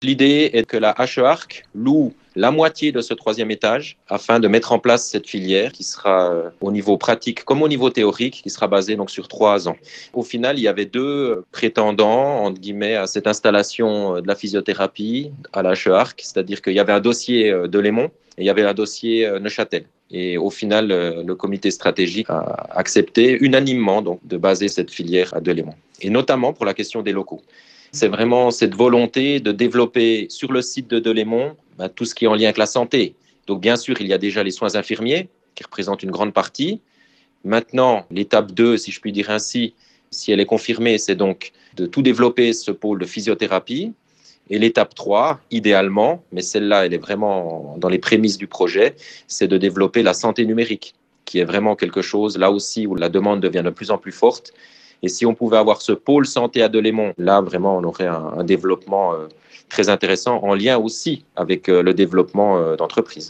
L'idée est que la HE-Arc loue la moitié de ce troisième étage afin de mettre en place cette filière qui sera au niveau pratique comme au niveau théorique, qui sera basée donc sur 3 ans. Au final, il y avait deux prétendants entre guillemets à cette installation de la physiothérapie à la HE-Arc, c'est-à-dire qu'il y avait un dossier Delémont et il y avait un dossier Neuchâtel. Et au final, le comité stratégique a accepté unanimement donc, de baser cette filière à Delémont, et notamment pour la question des locaux. C'est vraiment cette volonté de développer sur le site de Delémont tout ce qui est en lien avec la santé. Donc bien sûr, il y a déjà les soins infirmiers qui représentent une grande partie. Maintenant, l'étape 2, si je puis dire ainsi, si elle est confirmée, c'est donc de tout développer ce pôle de physiothérapie. Et l'étape 3, idéalement, mais celle-là, elle est vraiment dans les prémices du projet, c'est de développer la santé numérique, qui est vraiment quelque chose, là aussi, où la demande devient de plus en plus forte. Et si on pouvait avoir ce pôle santé à Delémont, là, vraiment, on aurait un développement très intéressant en lien aussi avec le développement d'entreprises.